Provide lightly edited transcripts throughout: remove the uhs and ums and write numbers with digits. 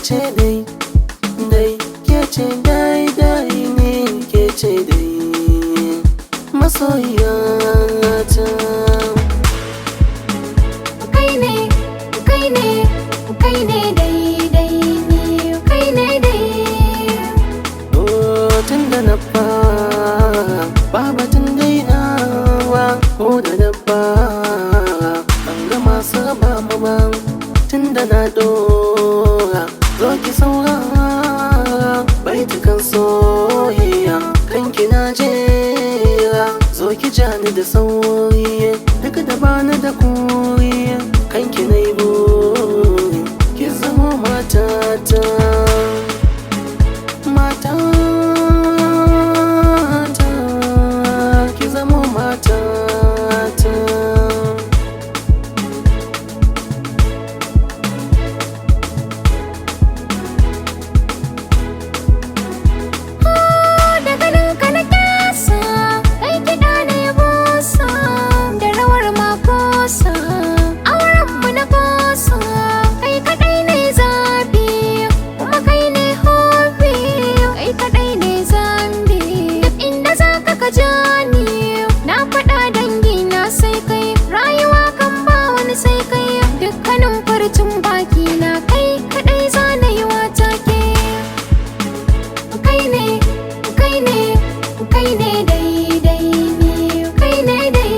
ce dai dai, ke ce dai dai ne, ke ce dai masoyiyata. Kai ne, kai ne, kai ne dai dai ne, kai ne dai. Oh, tun da na fara ba batun dainawa, ko da dabba ban ga masu raba mu ba. Tun da na dora zo ki saurara baitukan soyayya, kanki na jera zo ki jani da sauri, duk da bani da kuri kanki na yi buri, ki zama matata. Matata, ki zama matata. Daga nan ka na kyasa, kai kiɗa ne busa, da rawar makosa, auren mu na kosa. Kai kaɗai ne zabi, kuma kai ne hobi, kai kaɗai ne zambi. Duk inda za ka ja ni, na faɗa dangi na sai kai, rayuwa kan ba wani sai kai. Dukkanin furcin baki na kai kaɗai za na yi wata ke. Kai ne, kai ne, kai ne dai dai ne, kai ne dai.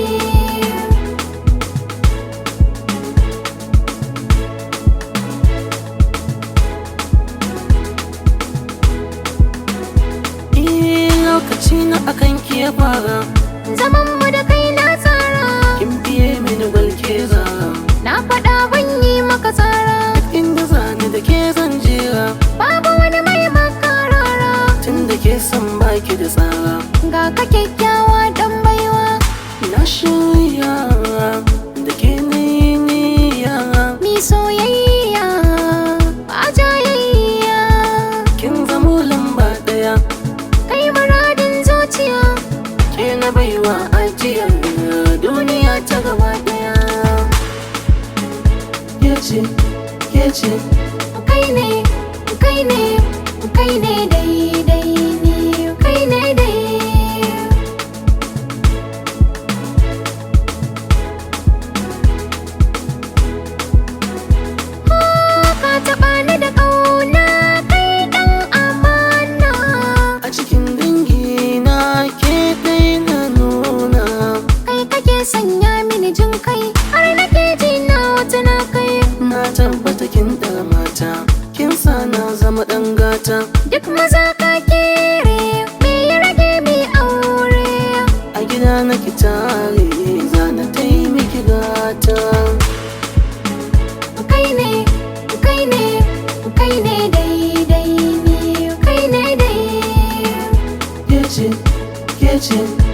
Lokaci na akan ki ya fara, Zaman mu da kai na tsara, kin biye mini gwalkeza. na faɗa ban yi maka tsara. Inda zani da ke zan jera, Babu wani mai makarara, tun da ke san baki da tsara. ga ka kyakkyawa dan baiwa. Na shirya da ke niyya, Mi soyayya ba jayayya, kin zamo lamba daya, kai muradin zuciya. ke na baiwa ajiyar duniya ta gaba daya. Kece, kece, Kai ne, kai ne, kai ne dai dai ne, kai ne dai. Ka taɓa ni da ƙauna, kai ɗan amana. a cikin dangi na ke dai na nuna. Kai kake sanya mini jin kai, har nake ji na wata na kai. Na tabbata kin ɗara mata, kin sa na zama ɗan gata. Duk maza ka kere, me ya rage mai aure. A gida na ki tare, za na taimaki gata. Kai ne, kai ne, kai ne dai dai ne, kai ne dai. Kece, kece,